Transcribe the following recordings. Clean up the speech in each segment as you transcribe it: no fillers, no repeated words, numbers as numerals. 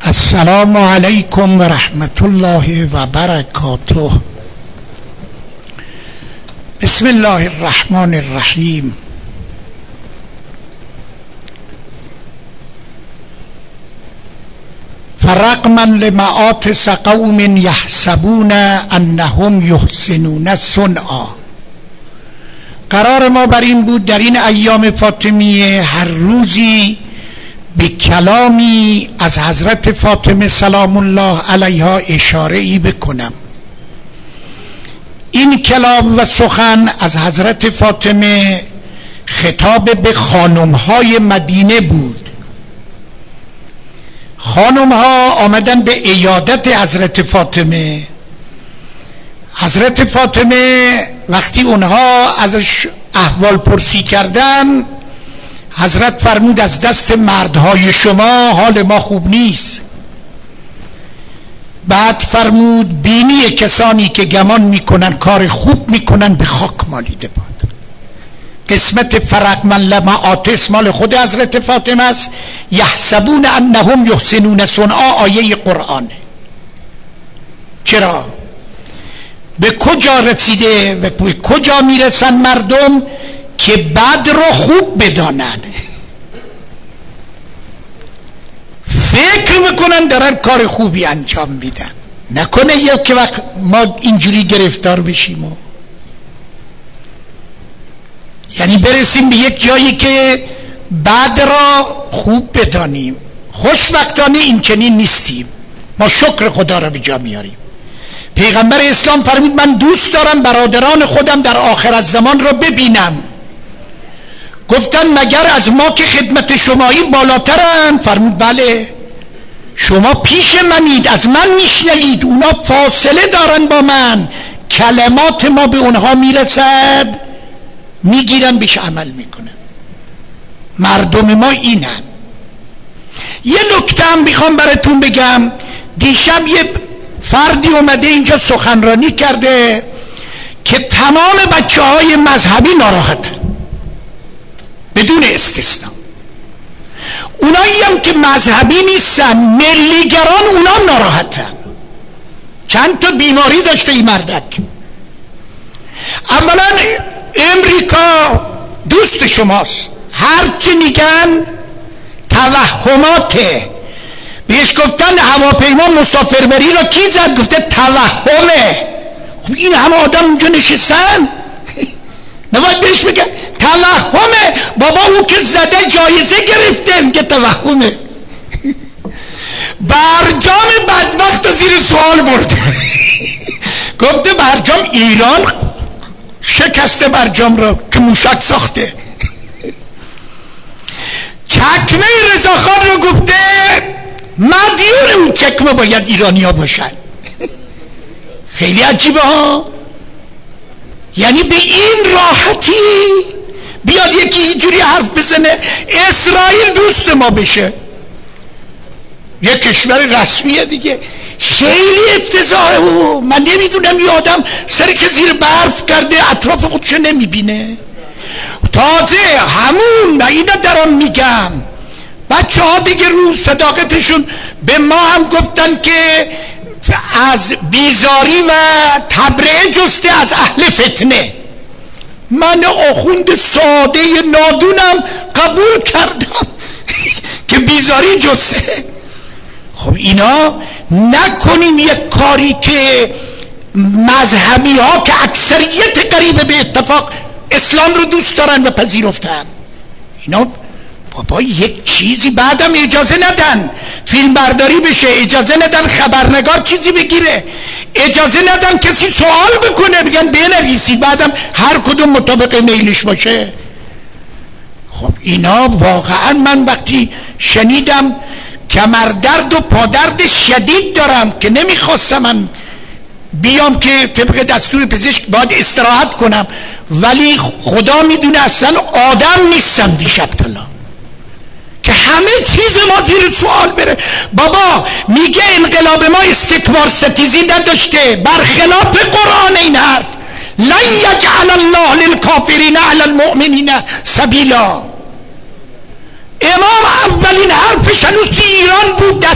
السلام علیکم و رحمت الله و برکاته. بسم الله الرحمن الرحیم. فرغما لمآتس قوم یحسبون انهم یحسنون صنعا. قرار ما بر این بود در این ایام فاطمیه هر روزی به کلامی از حضرت فاطمه سلام الله علیها اشاره ای بکنم. این کلام و سخن از حضرت فاطمه خطاب به خانمهای مدینه بود. خانمها آمدن به عیادت حضرت فاطمه. حضرت فاطمه وقتی اونها ازش احوال پرسی کردن، حضرت فرمود از دست مردهای شما حال ما خوب نیست. بعد فرمود بینی کسانی که گمان میکنن کار خوب میکنن به خاک مالیده باد. قسمت فرغما لمآتس مال خود حضرت فاطمه است. یحسبون انهم یحسنون صنعا آیه قرآنه. چرا؟ به کجا رسیده و به کجا میرسن مردم که بد رو خوب بدانن، فکر میکنن دارن کار خوبی انجام میدن. نکنه یک وقت ما اینجوری گرفتار بشیم یعنی برسیم به یک جایی که بد را خوب بدانیم. خوشبختانه این چنین نیستیم. ما شکر خدا را به جا میاریم. پیغمبر اسلام فرمود من دوست دارم برادران خودم در آخرت زمان را ببینم. گفتن مگر از ما که خدمت شمایی بالاترن؟ فرمود بله. شما پیش منید، از من میشنوید، اونا فاصله دارن با من، کلمات ما به اونها میرسد، میگیرن بهش عمل میکنن. مردم ما اینن. یه نکته هم میخوام براتون بگم. دیشب یه فردی اومده اینجا سخنرانی کرده که تمام بچه های مذهبی ناراحتن بدون استثنا. اونایی هم که مذهبی نیستن، ملیگران، اونا ناراحتن. چند تا بیماری داشته این مردک. اولا امریکا دوست شماست، هرچی میگن توهماته. بهش گفتن هواپیما مسافربری را کی زد؟ گفته توهمه. خب این همه آدم اونجا نشستن، نباید بهش بگن توهمه؟ بابا اون که زده جایزه گرفته، میگه توهمه. برجام بدبخت زیر سوال برده. گفته برجام ایران شکسته برجام را که موشک ساخته. چکمه رضاخان رو گفته مدیون اون چکمه باید ایرانی ها باشن. خیلی عجیبه ها. یعنی به این راحتی بیاد یکی اینجوری حرف بزنه اسرائیل دوست ما بشه، یک کشور رسمیه دیگه. خیلی افتضاحه. من نمیدونم یه آدم سرش زیر برف کرده اطراف خودش نمیبینه. تازه همون اینا دارم میگم، بچه ها دیگه رو صداقتشون به ما هم گفتن که از بیزاری و تبرئه جسته از اهل فتنه. من آخوند ساده نادونم قبول کردم که بیزاری جسته. خب اینا نکنیم یک کاری که مذهبی ها که اکثریت قریبه به اتفاق اسلام رو دوست دارن و پذیرفتن، اینا بابا یک چیزی بعدم اجازه ندن فیلم برداری بشه، اجازه ندن خبرنگار چیزی بگیره، اجازه ندن کسی سوال بکنه، بگن بنویسی، بعدم هر کدوم مطابق میلش باشه. خب اینا واقعا من وقتی شنیدم کمردرد و پادرد شدید دارم که نمیخواستم من بیام که طبق دستور پزشک باید استراحت کنم، ولی خدا میدونه اصلا آدم نیستم دیشب تلا که همه چیز ما زیر سوال بره. بابا میگه انقلاب ما استکبار ستیزی نداشته، برخلاف قرآن این حرف لن یجعل الله للکافرین علی المؤمنین سبیلا. امام اولین حرفش هنوز که ایران بود دستگیر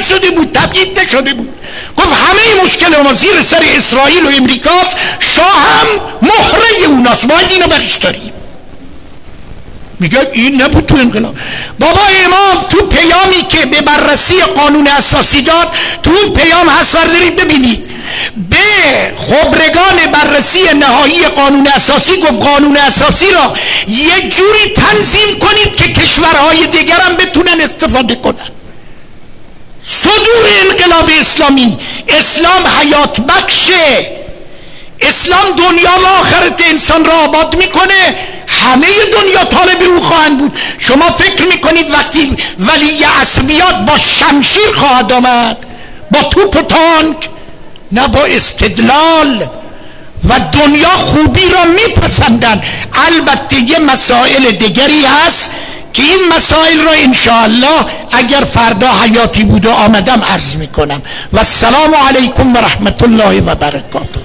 نشده بود، تبیید نشده بود. گفت همه مشکل ما زیر سر اسرائیل و امریکا، شاه هم مهره اوناست، باید اینو برش داریم. میگه این نبود تو انقلاب. بابا امام تو پیامی که به بررسی قانون اساسی داد، تو اون پیام هست بردارید ببینید، به خبرگان بررسی نهایی قانون اساسی گفت قانون اساسی را یه جوری تنظیم کنید که کشورهای دیگر هم بتونن استفاده کنن. صدور انقلاب اسلامی، اسلام حیات بخشه، اسلام دنیا و آخرت انسان را آباد میکنه، همه دنیا طالب او خواهند بود. شما فکر میکنید وقتی ولی عصبیات با شمشیر خواهد آمد، با توپ و تانک؟ نه، با استدلال. و دنیا خوبی را میپسندن. البته یه مسائل دیگری هست که این مسائل را انشاءالله اگر فردا حیاتی بود و آمدم عرض میکنم. و السلام علیکم و رحمت الله و برکاته.